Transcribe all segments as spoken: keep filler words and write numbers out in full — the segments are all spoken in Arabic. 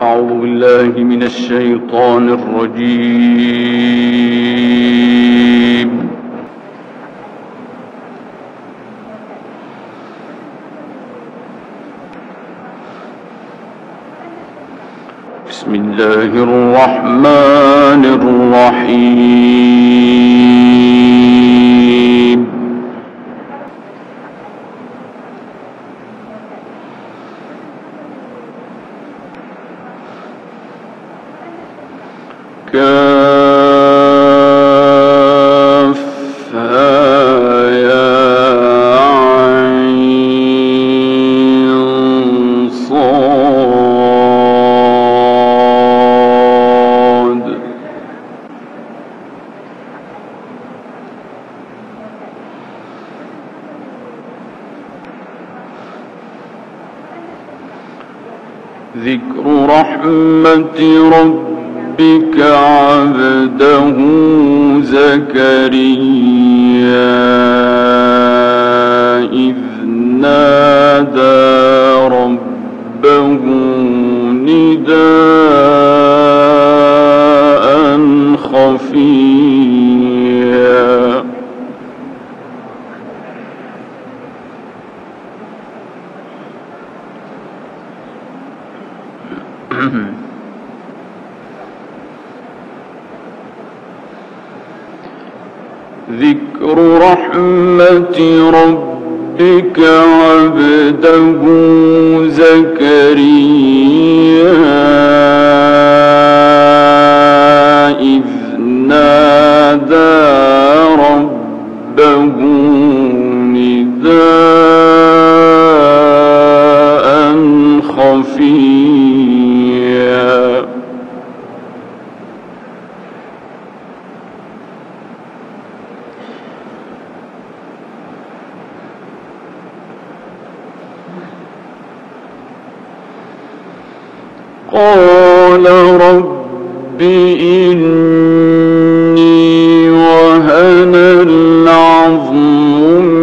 أعوذ بالله من الشيطان الرجيم. بسم الله الرحمن الرحيم. كافها يا عين صاد. ذكر رحمة ربك عبده زكريا إذ نادى ربه نداء خفيا. ذكر رحمة ربك عبده زكريا إذ نادى ربه نداء خفيا. قال رب إني وهن العظم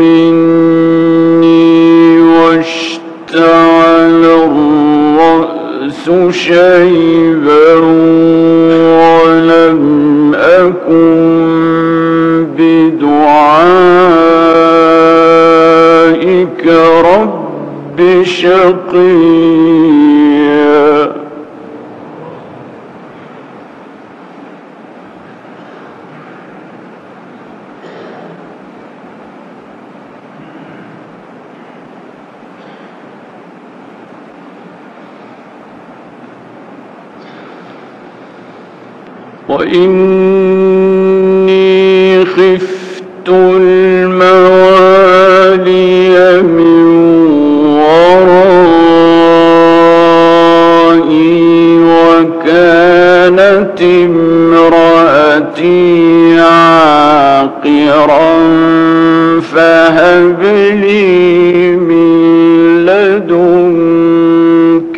مني واشتعل الرأس شيبا ولم أكن بدعائك رب شقيا. وإني خفت الموالي من ورائي وكانت امرأتي عاقرا فهب لي من لدنك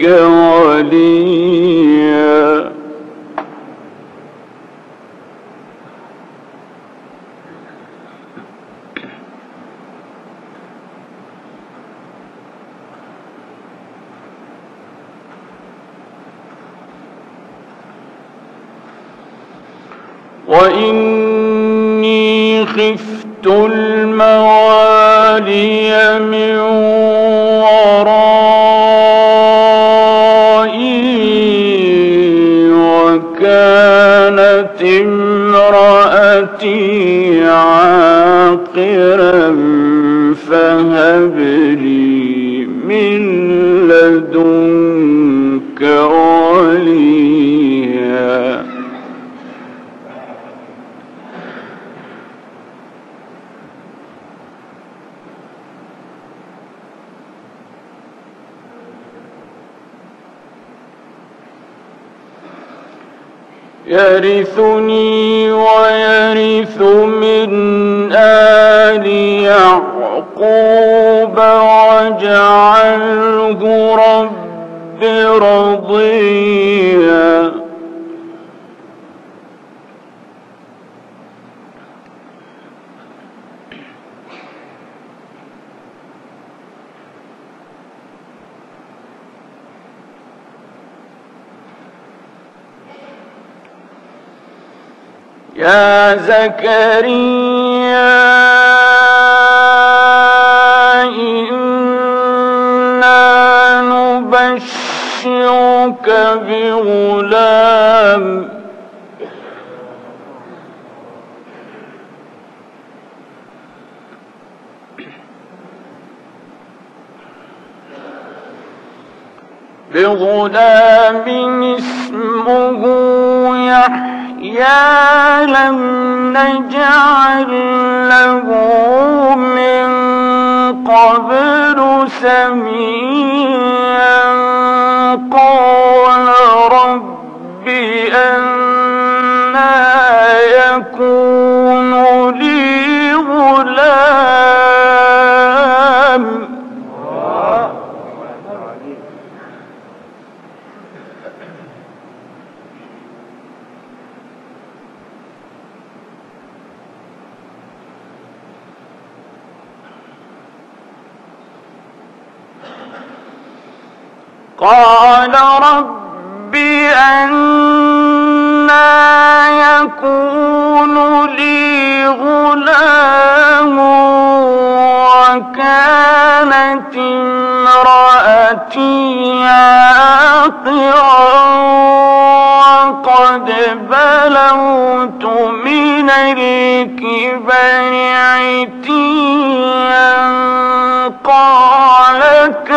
وليا. وإني خفت الموالي من ورائي وكانت امرأتي عاقرا فهب لي من لدنك وليا. يرثني ويرث من آل يعقوب واجعله رب رضيا. يا زكريا إنا نبشرك بغلام بغلام اسمه يحيى لم نجعل له من قبل سميا قال رب أنى يكون لي غلام قال رب أنى يكون لي غلام وكانت امرأتي عاقرا وقد بلغت من الكبر عتيا قال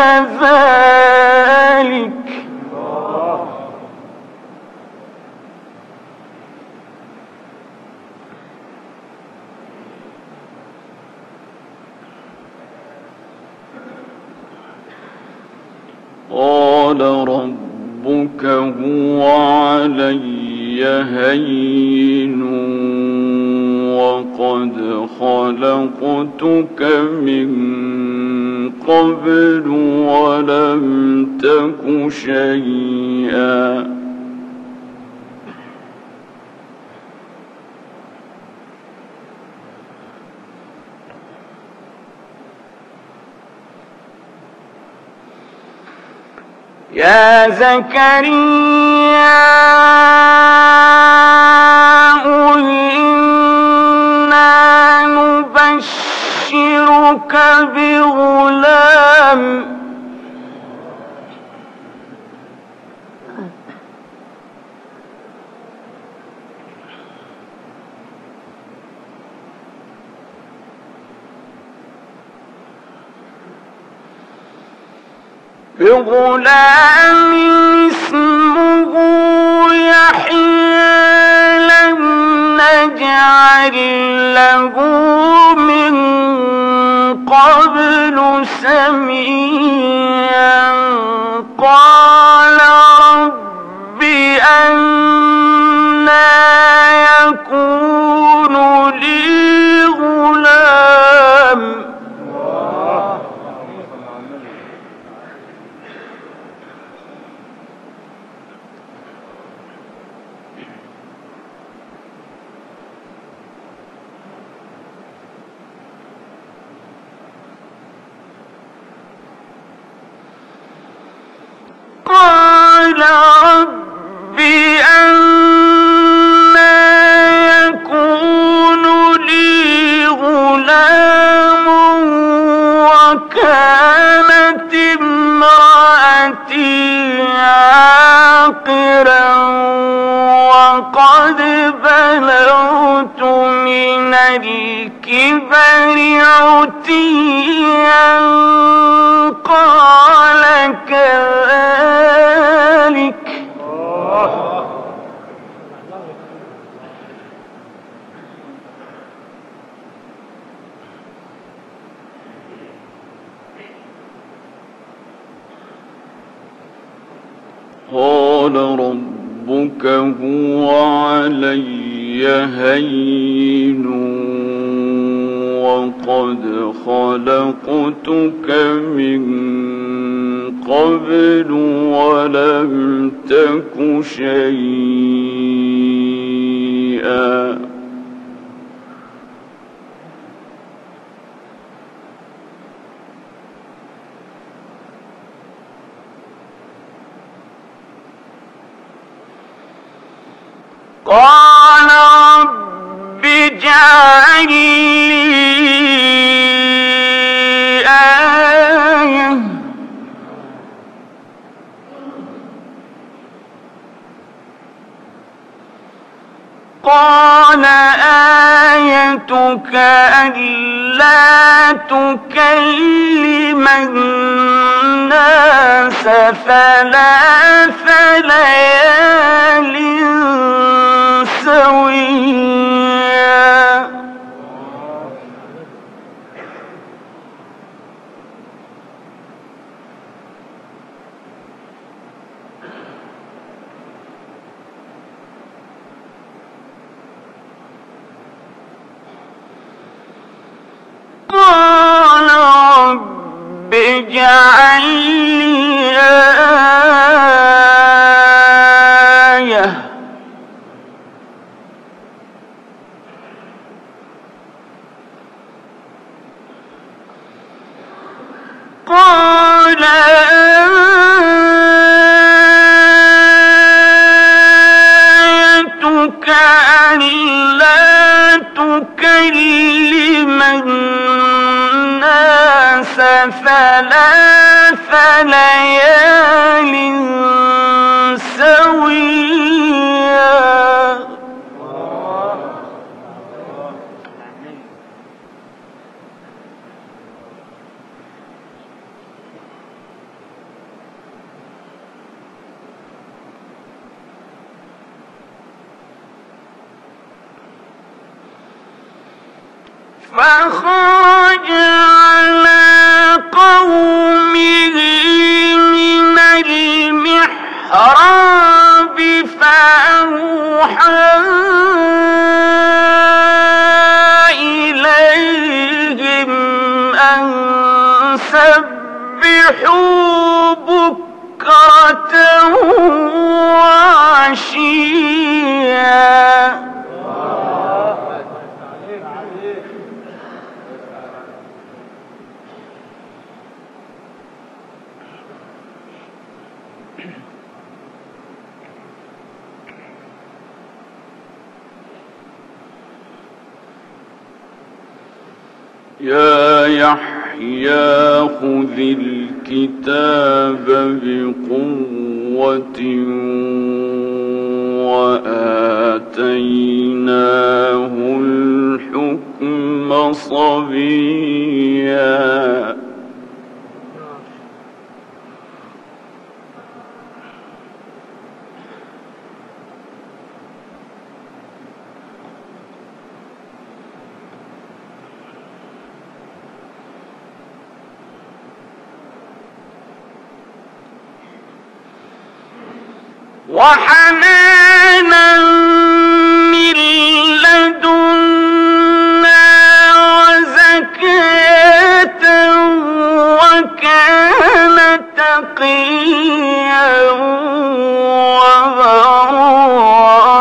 كذلك قال ربك هو علي هين وقد خلقتك من قبل ولم تك شيئا يا زكريا إنا نبشرك بغلام بغلام اسمه يحيى لم نجعل له من قبل سميا قال رب أنى يكون لي غلام قال رب أنى يكون لي غلام وكانت امرأتي عاقرا وقد بلغت من الكبر عتيا قال كذلك قال ربك هو علي هين وقد خلقتك من قبل ولم تك شيئا قال رب اجعل لي آية قال آيتك ألا تكلم الناس ثلاث ليال سويا قال رب اجعل لي آية قال آيتك ألا تكلم الناس ثلاث ليال سويا فخرج على قومه من المحراب فأوحى إليهم أن سبحوا بكرة وعشيا يا يحيى خذ الكتاب بقوة وآتيناه الحكم صبيا وحنانا من لدنا وزكاة وكان تقيا وبرا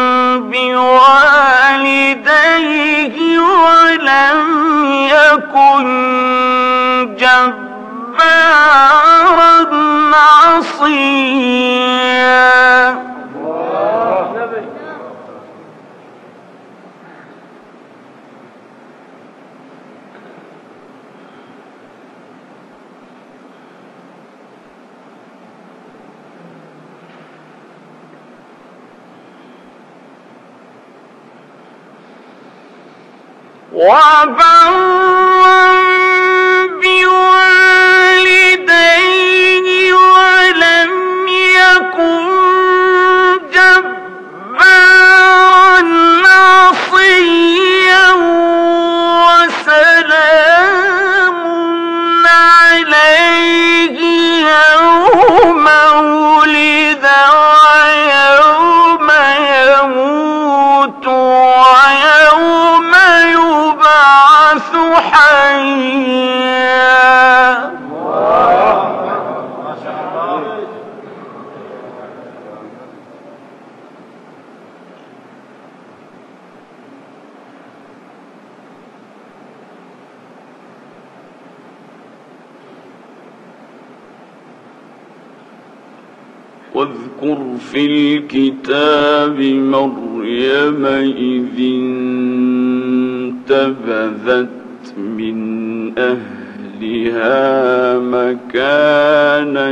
بوالديه ولم يكن جبارا عصيا وبرا بوالديه ولم يكن جبارا عصيا وسلام عليه يوم ولد ويوم يموت ويوم يبعث حيا واذكر في الكتاب مريم إذ فانتبذت من أهلها مكانا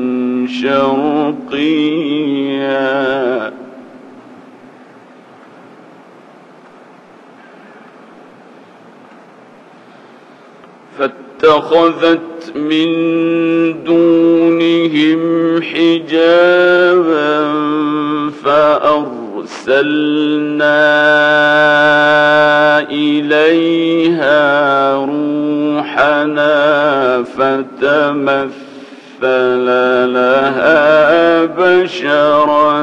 شرقيا فاتخذت من دونهم حجابا فأرسلنا إليها روحنا فتمثل لها بشرا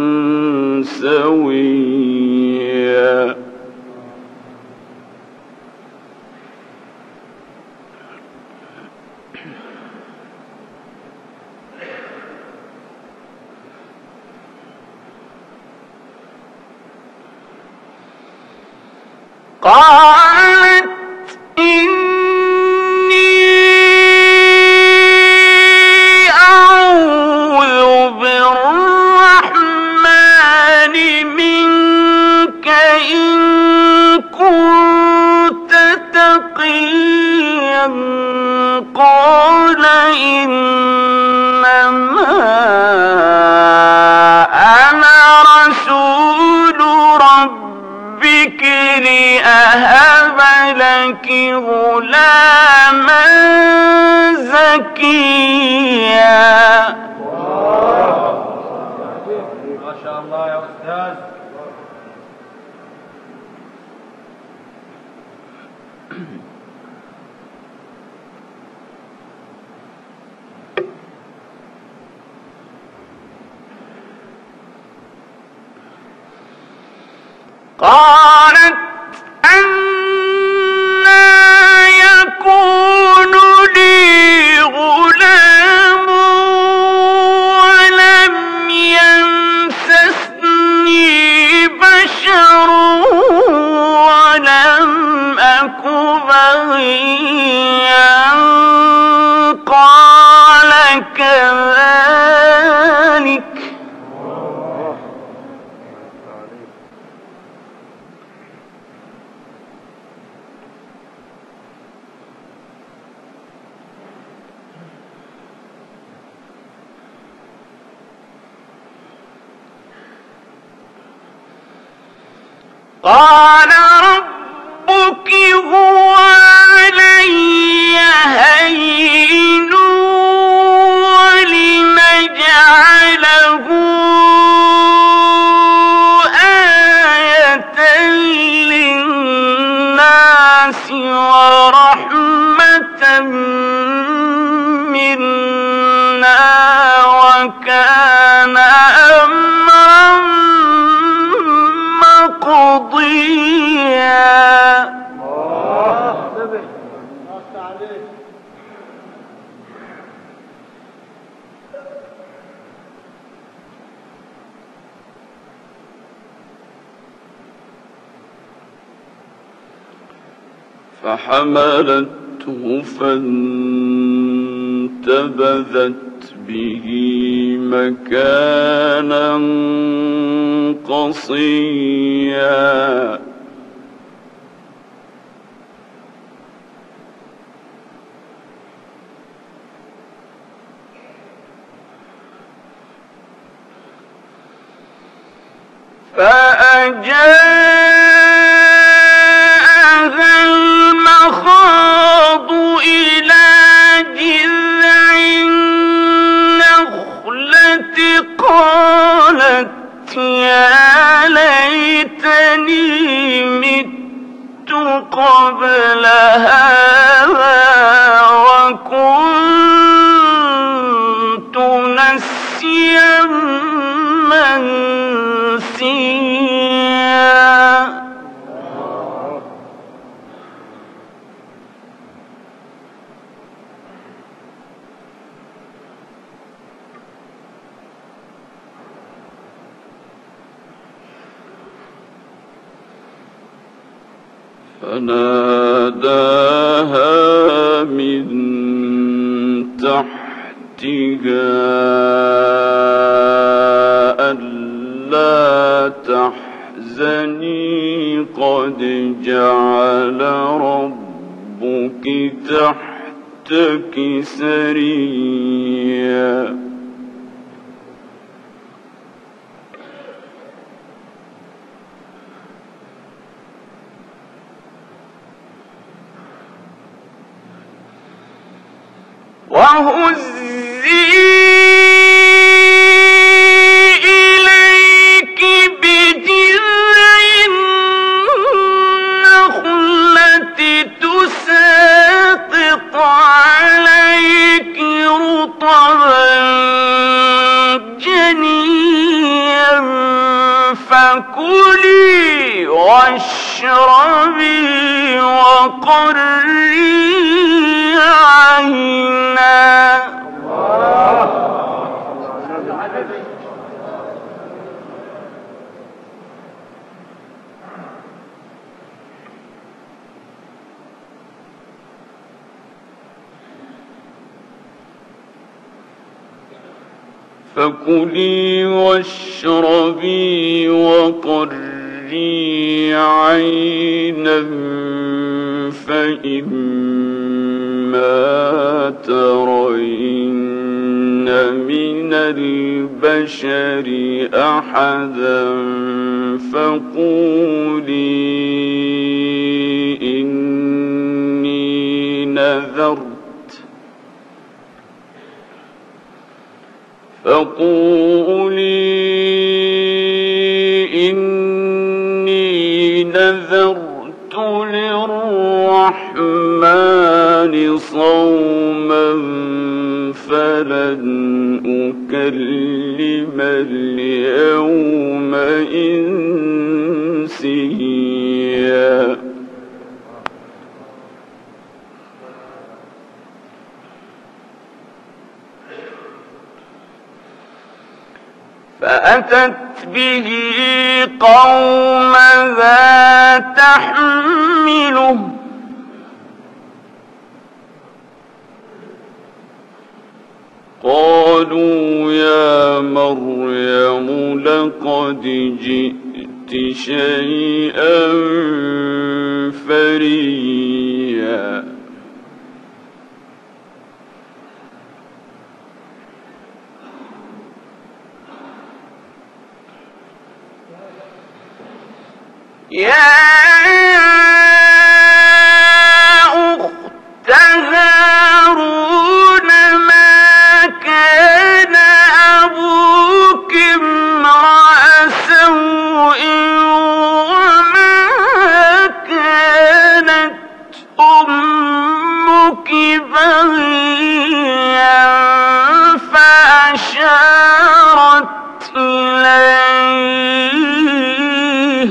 سويا قالت إني أعوذ بالرحمن منك إن كنت تقيا قال إنما أنا رسول ربك لأهب لك غلاما زكيا. ما شاء الله يا أستاذ. قالت أنى يكون لي غلام ولم يمسسني بشر ولم أك بغيا قال كذلك قال ربك هو علي هين ولنجعله آية للناس ورحمة منا وكان أمرا قضيا. فحملته فانتبذت به مكانا قصيا فأجاءها المخاض إلى جذع النخلة قالت يا ليتني مت قبل هذا وكنت نسيا منسيا. فناداها من تحتها ألا تحزني تحزني قد جعل ربك تحتك سريا وهزي إليك بجذع النخلة تساقط عليك رطبا جنيا فكلي واشربي وقري عينا فكلي واشربي وقري عينا فإما ترين من البشر أحدا فقولي إني نذرت فقولي إني نذرت للرحمن صوما فلن أكلم اليوم إنسيا فأتت به قومها تحمله قالوا يا مريم لقد جئت شيئا فريا يا أخت هارون ما كان أبوك امرأ سوء وما كانت أمك بغيا فأشارت إليه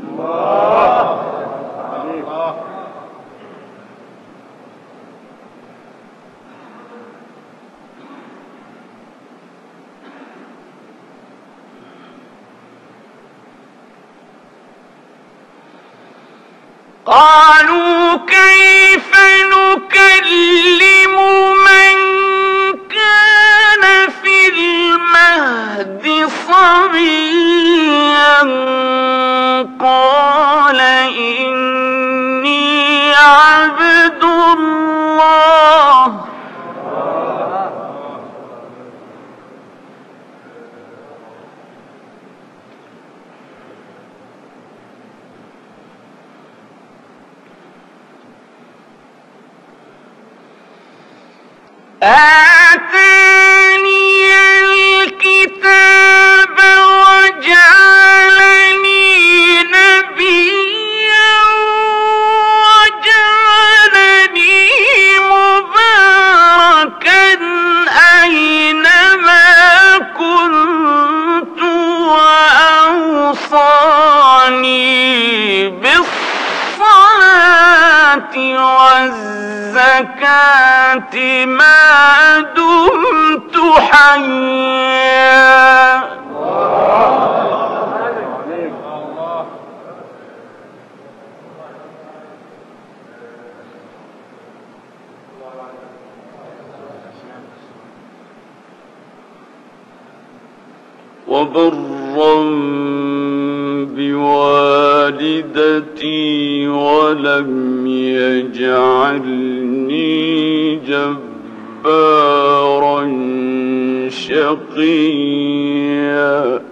قالوا كيف نكلم من كان في المهد صبيا قال إني عبد الله آتاني الكتاب وجعلني نبيا وجعلني مباركا أينما كنت وأوصاني بالصلاة والزكاة ما دمت حيا وبرا بوالدتي والدتي ولم يجعلني جبارا شقيا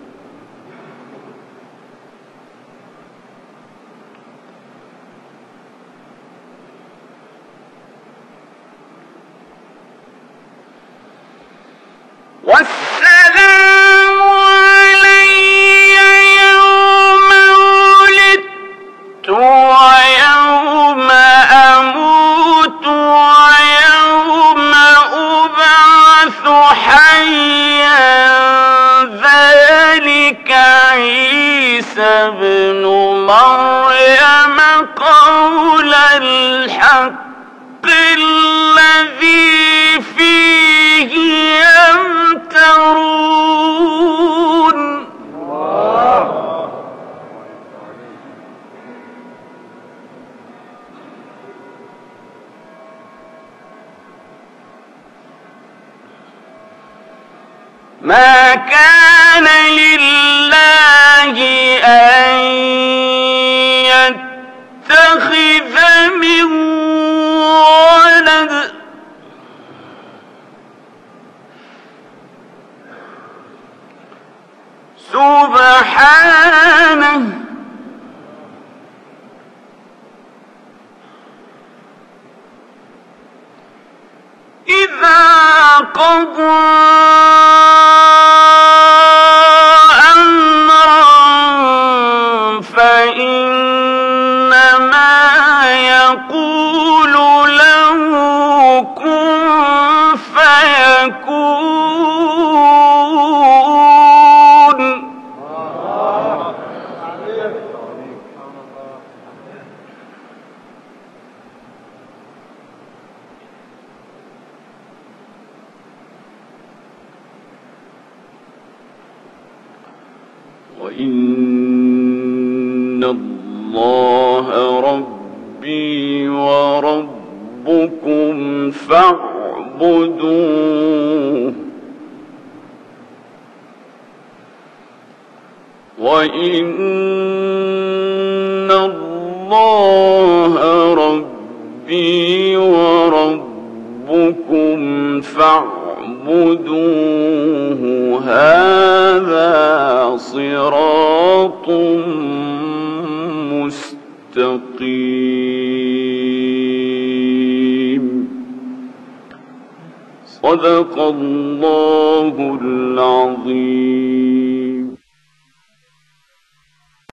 والسلام علي يوم ولدت ويوم أموت ويوم أبعث حيا ذلك عيسى ابن مريم قول الحق الذي فيه يمترون. ما كان لله أن يتخذ من ولد سبحانه إذا قضى أمرا فإنما يقول له كن فيكون. وإن الله ربي وربكم فاعبدوه وإن الله ربي وربكم فاعبدوه هذا صراط مستقيم. صدق الله